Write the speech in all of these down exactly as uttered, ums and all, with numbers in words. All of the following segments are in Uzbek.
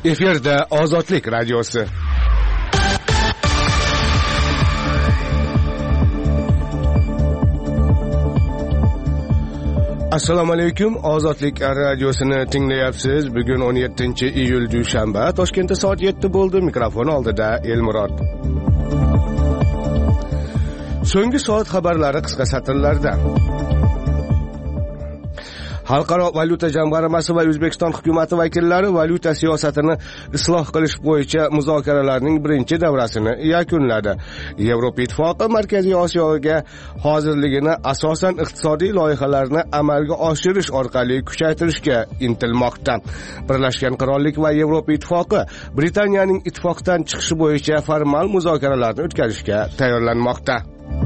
Efirda Ozodlik radiosi. Assalomu alaykum, Ozodlik radiosini tinglayapsiz. Bugun o'n yettinchi iyul dushanba, Toshkentda soat yetti bo'ldi. Mikrofon oldida Elmurod. So'nggi soat xabarlari qisqa satrlarda. Xalqaro valyuta jamg'armasi va O'zbekiston hukumati vakillari valyuta siyosatini isloh qilish bo'yicha muzokaralarning birinchi davrasini yakunladi. Yevropa Ittifoqi Markaziy Osiyoga hozirligini asosan iqtisodiy loyihalarni amalga oshirish orqali kuchaytirishga intilmoqda. Birlashgan Qirollik va Yevropa Ittifoqi Britaniyaning ittifoqdan chiqishi bo'yicha formal muzokaralarni o'tkazishga tayyorlanmoqda.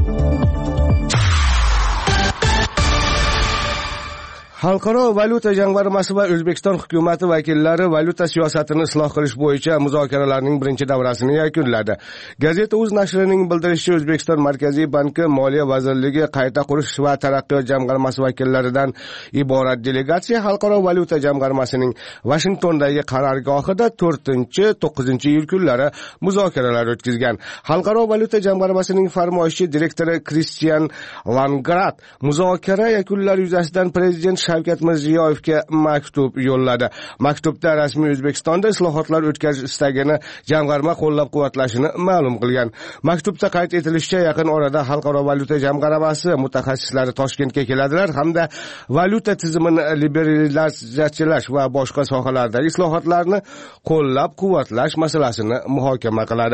Xalqaro valyuta jamg'armasi va O'zbekiston hukumati vakillari valyuta siyosatini isloh qilish bo'yicha muzokaralarning birinchi davrasini yakunladi. Gazeta o'z nashrining bildirishicha, O'zbekiston Markaziy banki, Moliya vazirligi, qayta qurish va taraqqiyot jamg'armasi vakillaridan iborat delegatsiya Xalqaro valyuta jamg'armasining Vashingtondagi qarorgohida to'rtinchi to'qqizinchi iyul kunlari muzokaralar o'tkazgan. Xalqaro valyuta jamg'armasining farmoyishi direktori Kristian Langrad muzokara yakunlari yuzasidan prezident Shavkat Mirziyoyevga maktub yo'lladi. Maktubda rasmiy O'zbekistonda islohotlar o'tkazish istagini jamg'arma qo'llab-quvvatlashini ma'lum qilgan. Maktubda qayd etilishicha, yaqin orada Xalqaro valyuta jamg'armasi mutaxassislari Toshkentga keladilar hamda valyuta tizimini liberalizatsiyalash va boshqa sohalardagi islohotlarni qo'llab-quvvatlash masalasini muhokama qiladi.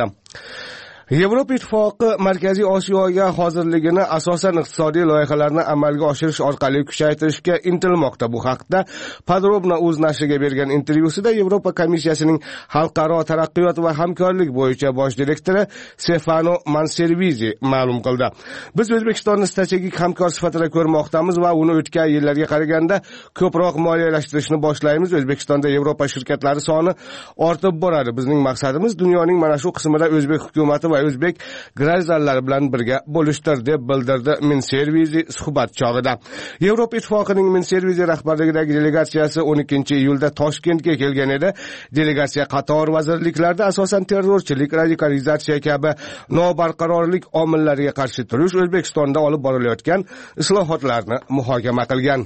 Yevropa Ittifoqi Markaziy Osiyoga hozirligini asosan iqtisodiy loyihalarni amalga oshirish orqali kuchaytirishga intilmoqda. Bu haqda Podrobna o'z nashriga bergan intervyusida Yevropa Komissiyasining xalqaro taraqqiyot va hamkorlik bo'yicha bosh direktori Stefano Manservizi ma'lum qildi. Biz O'zbekistonni strategik hamkor sifatida ko'rmoqdamiz va uni o'tgan yillarga qaraganda ko'proq moliyalashtirishni boshlaymiz. O'zbekistonda Yevropa shirkatlari soni ortib boradi. Bizning maqsadimiz dunyoning mana shu qismida o'zbek hukumati va o'zbek grazallari bilan birga bo'lishdir, deb bildirdi Minservizi suhbat chog'ida. Yevropa Ittifoqining Minservizi rahbarligidagi delegatsiyasi o'n ikkinchi iyulda Toshkentga kelgan edi. Delegatsiya qator vazirliklarda asosan terrorchilik, radikalizatsiya kabi nobarqarorlik omillariga qarshi turish, O'zbekistonda olib borilayotgan islohotlarni muhokama qilgan.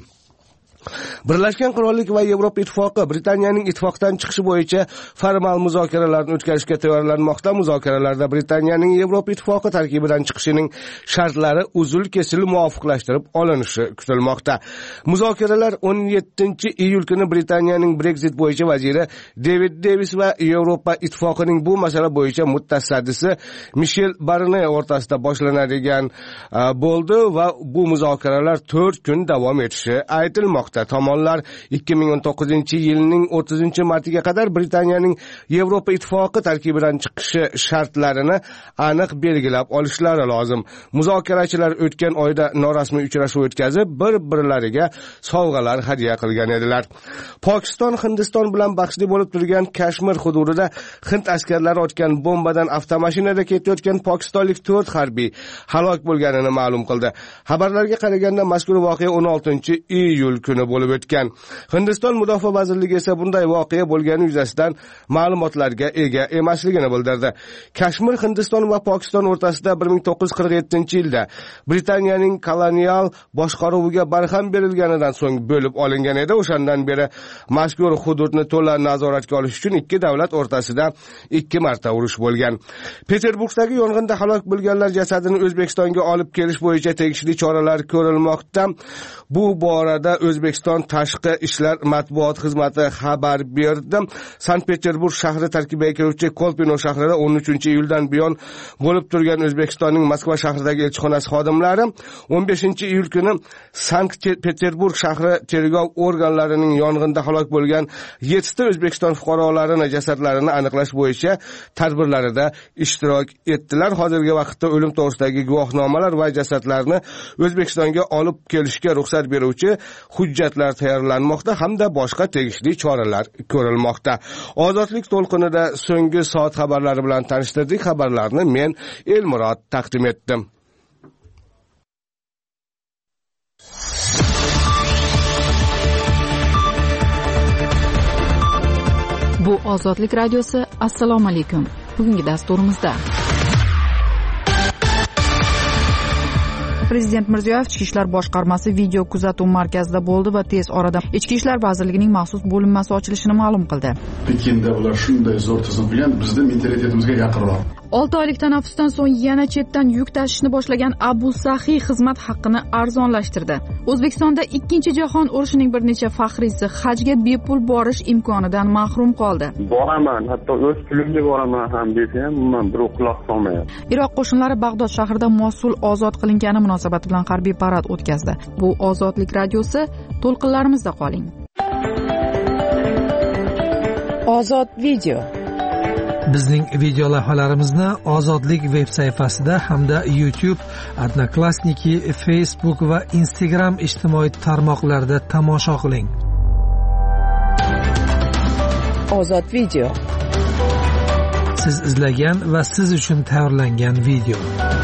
Birlashgan Qirollik va Yevropa Ittifoqi Britaniyaning ittifoqdan chiqishi bo'yicha formal muzokaralarni o'tkazishga tayyorlanmoqda. Muzokaralarda Britaniyaning Yevropa Ittifoqi tarkibidan chiqishining shartlari uzil-kesil muvofiqlashtirib olinishi kutilmoqda. Muzokaralar o'n yettinchi iyul kuni Britaniyaning Brexit bo'yicha vaziri David Davis va Yevropa Ittifoqining bu masala bo'yicha mutasaddisi Michel Barnier o'rtasida boshlanadigan bo'ldi va bu muzokaralar to'rt kun davom etishi aytilmoqda. Tomonlar ikki ming o'n to'qqizinchi yilning o'ttizinchi martiga qadar Britaniyaning Yevropa Ittifoqi tarkibidan chiqishi shartlarini aniq belgilab olishlari lozim. Muzokarachilar o'tgan oyda norasmiy uchrashuv o'tkazib, bir-birlariga sovg'alar hadya qilgan edilar. Pokiston Hindiston bilan bahsli bo'lib turgan Kashmir hududida Hind askarlari otgan bombadan avtomashinada ketayotgan pokistonlik to'rt harbiy halok bo'lganini ma'lum qildi. Xabarlarga qaraganda mazkur voqea o'n oltinchi iyul kuni bo'lib o'tgan. Hindiston Mudofaa vazirligi esa bunday voqea bo'lgani yuzasidan ma'lumotlarga ega emasligini bildirdi. Kashmir Hindiston va Pokiston o'rtasida bir ming to'qqiz yuz qirq yettinchi yilda Britaniyaning kolonial boshqaruviga barham berilganidan so'ng bo'lib olingan edi. O'shandan beri mazkur hududni to'la nazoratga olish uchun ikki davlat o'rtasida ikki marta urush bo'lgan. Peterburgdagi yong'inda halok bo'lganlar jasadini O'zbekistonga olib kelish bo'yicha tegishli choralar ko'rilmoqda. Bu borada O'zbekiston Tashqi ishlar matbuot xizmati xabar berdi. Sankt-Peterburg shahri tarkibiga kiruvchi Kolpino shahrida o'n uchinchi iyuldan buyon bo'lib turgan O'zbekistonning Moskva shahridagi elchixonasi xodimlari o'n beshinchi iyul kuni Sankt-Peterburg shahri tergov organlarining yong'inda halok bo'lgan yettita O'zbekiston fuqarolarining jasadlarini aniqlash bo'yicha tadbirlarida ishtirok etdilar. Hozirgi vaqtda o'lim to'g'risidagi guvohnomalar va jasadlarni O'zbekistonga olib kelishga ruxsat beruvchi hujjatlar tayyorlanmoqda hamda boshqa tegishli choralar ko'rilmoqda. Ozodlik to'lqinida so'nggi soat xabarlari bilan tanishtirdik. Xabarlarni men Elmurod taqdim etdim. Bu Ozodlik radiosi, assalomu alaykum. Bugungi dasturimizda Prezident Mirziyoyev Ichki ishlar boshqarmasi video kuzatuv markazida bo'ldi va tez orada Ichki ishlar vazirligining maxsus bo'linmasi ochilishini ma'lum qildi. Pekinda ular shunday zo'r tizim qilgan, bizning mentalitetimizga yaqinroq. olti oylik tanaffusdan so'ng yana chetdan yuk tashishni boshlagan Abu Sahiy xizmat haqqini arzonlashtirdi. O'zbekistonda ikkinchi jahon urushining bir necha faxriysi hajga bepul borish imkonidan mahrum qoldi. Boraman, hatto o'z pulimga boraman ham desam, men bir quloq solmayapti. Iroq qo'shinlari Bag'dod shahrida Mosul ozod qilingani munosabati bilan harbiy parad o'tkazdi. Bu Ozodlik radiosi, to'lqinlarimizda qoling. Ozod video. Bizning video lavhalarimizni Ozodlik veb sayfasida hamda YouTube, Odnoklassniki, Facebook va Instagram ijtimoiy tarmoqlarida tomosha qiling. Ozod video. Siz izlagan va siz uchun tayyorlangan video.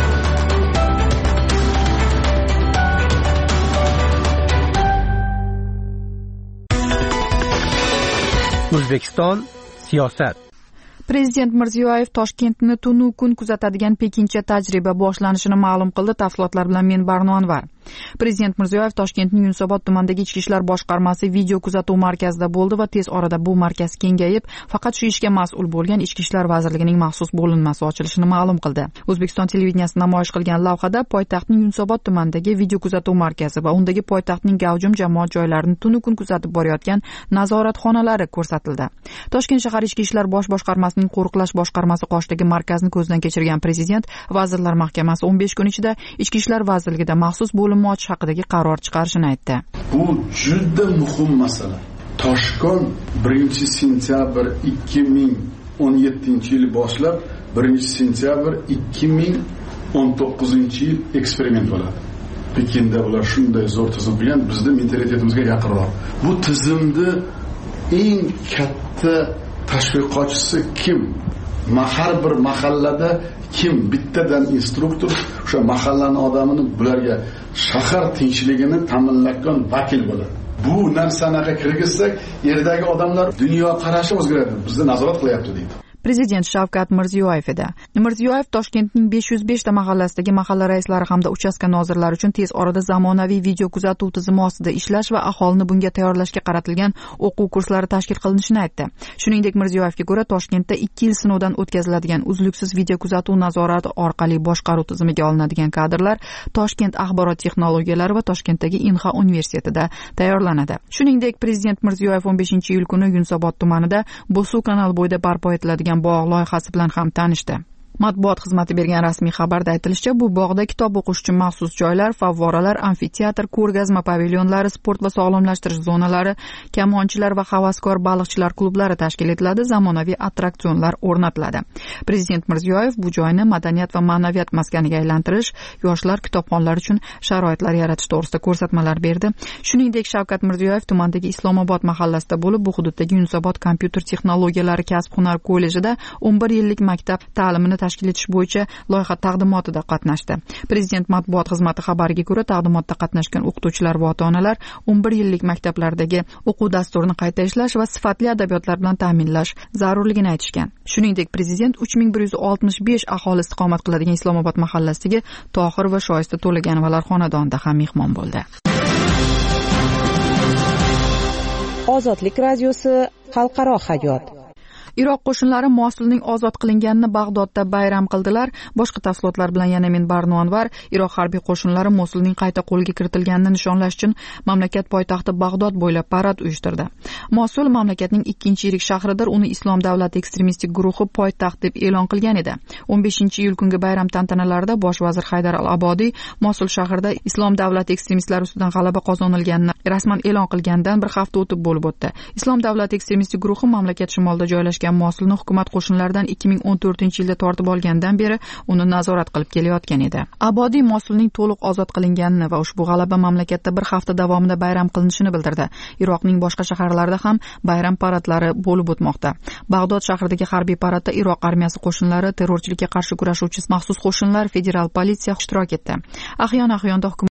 O'zbekiston siyosat. Prezident Mirziyoyev Toshkentni tunu kun kuzatadigan Pekincha tajriba boshlanishini ma'lum qildi. Tafsilotlar bilan men Barno Anvar. Prezident Mirziyoyev Toshkentning Yunusobod tumanidagi Ichki ishlar boshqarmasi video kuzatuv markazida bo'ldi va tez orada bu markaz kengayib, faqat shu ishga mas'ul bo'lgan Ichki ishlar vazirligining maxsus bo'linmasi ochilishini ma'lum qildi. O'zbekiston televideniyasi namoyish qilgan lavhada poytaxtning Yunusobod tumanidagi video kuzatuv markazi va undagi poytaxtning gavjum jamoat joylarini tunu kun kuzatib borayotgan nazoratxonalari ko'rsatildi. Toshkent shahar Ichki ishlar bosh boshqarmasining qo'riqlash boshqarmasi qoshidagi markazni ko'zdan kechirgan prezident Vazirlar Mahkamasi o'n besh kun ichida Ichki ishlar vazirligida maxsus bo'lim ochish haqidagi qaror chiqarishini aytdi. Bu juda muhim masala. Toshkent birinchi sentyabr ikki ming o'n yettinchi yil boshlab birinchi sentyabr ikki ming o'n to'qqizinchi yil eksperiment bo'ladi. Pekinda ular shunday zo'r tizim qilgan, bizning mentalitetimizga yaqinroq. Bu tizimni eng katta tashviqotchisi kim? Har bir mahallada kim bittadan instruktor o'sha mahallaning odamini bularga shahar tinchligini ta'minlagan vakil bo'ladi. Bu narsani kirgizsak, yerdagi odamlar dunyo qarashi o'zgaradi. Bizni nazorat qilyapti deydi. Prezident Shavkat Mirziyoyev edi. Mirziyoyev Toshkentning besh yuz besh ta mahallasidagi mahalla raislari hamda uchastka nozirlari uchun tez orada zamonaviy video kuzatuv tizimi ostida ishlash va aholini bunga tayyorlashga qaratilgan o'quv kurslari tashkil qilinishini aytdi. Shuningdek, Mirziyoyevga ko'ra Toshkentda ikki yil sinovdan o'tkaziladigan uzluksiz video kuzatuv nazorati orqali boshqaruv tizimiga olinadigan kadrlar Toshkent axborot texnologiyalari va Toshkentdagi Inha universitetida tayyorlanadi. Shuningdek, Prezident Mirziyoyev o'n beshinchi iyul kuni Yunusobod tumanida Bo'suv kanal bo'yida barpo etiladigan bog' loyihasi bilan ham tanishdi. Matbuot xizmati bergan rasmiy xabarda aytilishicha, bu bog'da kitob o'qish uchun maxsus joylar, favvoralar, amfiteatr, ko'rgazma pavilyonlari, sport va sog'lomlashtirish zonalari, kamonchilar va havaskor baliqchilar klublari tashkil etiladi, zamonaviy attraksionlar o'rnatiladi. Prezident Mirziyoyev bu joyni madaniyat va ma'naviyat maskaniga aylantirish, yoshlar kitobxonlari uchun sharoitlar yaratish to'g'risida ko'rsatmalar berdi. Shuningdek, Shavkat Mirziyoyev tumandagi Islomobod mahallasida bo'lib, bu hududdagi Yunusobod kompyuter texnologiyalari kasb-hunar kollejida o'n bir yillik maktab ta'limini tashkil etish bo'yicha loyiha taqdimotida qatnashdi. Prezident matbuot xizmati xabariga ko'ra, taqdimotda qatnashgan o'qituvchilar va ota-onalar o'n bir yillik maktablardagi o'quv dasturini qayta ishlash va sifatli adabiyotlar bilan ta'minlash zarurligini aytishgan. Shuningdek, prezident uch ming bir yuz oltmish besh aholi istiqomat qiladigan Islomobod mahallasidagi Tohir va Shoista To'laganovalar xonadonida ham mehmon bo'ldi. Ozodlik radiosi, xalqaro hayot. Iroq qo'shinlari Mosulning ozod qilinganini Bag'dodda bayram qildilar. Boshqa tafsilotlar bilan yana men Barno Anvar. Iroq harbiy qo'shinlari Mosulning qayta qo'lga kiritilganini nishonlash uchun mamlakat poytaxti Bag'dod bo'ylab parad uyushtirdi. Mosul mamlakatning ikkinchi yirik shahridir. Uni Islom davlati ekstremistik guruhi poytaxt deb e'lon qilgan edi. o'n beshinchi iyul kungi bayram tantanalarida bosh vazir Haydar al-Abodiy Mosul shahrida Islom davlati ekstremistlari ustidan g'alaba qozonilganini rasman e'lon qilgandan bir hafta o'tib bo'lib o'tdi. Islom davlati ekstremistik guruhi mamlakat shimolida joylashgan Mosulni hukumat qo'shinlaridan ikki ming o'n to'rtinchi yilda tortib olgandan beri uni nazorat qilib kelayotgan edi. Abodiy Mosulning to'liq ozod qilinganini va ushbu g'alaba mamlakatda bir hafta davomida bayram qilinishini bildirdi. Iroqning boshqa shaharlarida ham bayram paradlari bo'lib o'tmoqda. Bag'dod shahridagi harbiy paradda Iroq armiyasi qo'shinlari, terrorchilikka qarshi kurashuvchi maxsus qo'shinlar, federal politsiya ishtirok etdi. Ahyon-ahyonda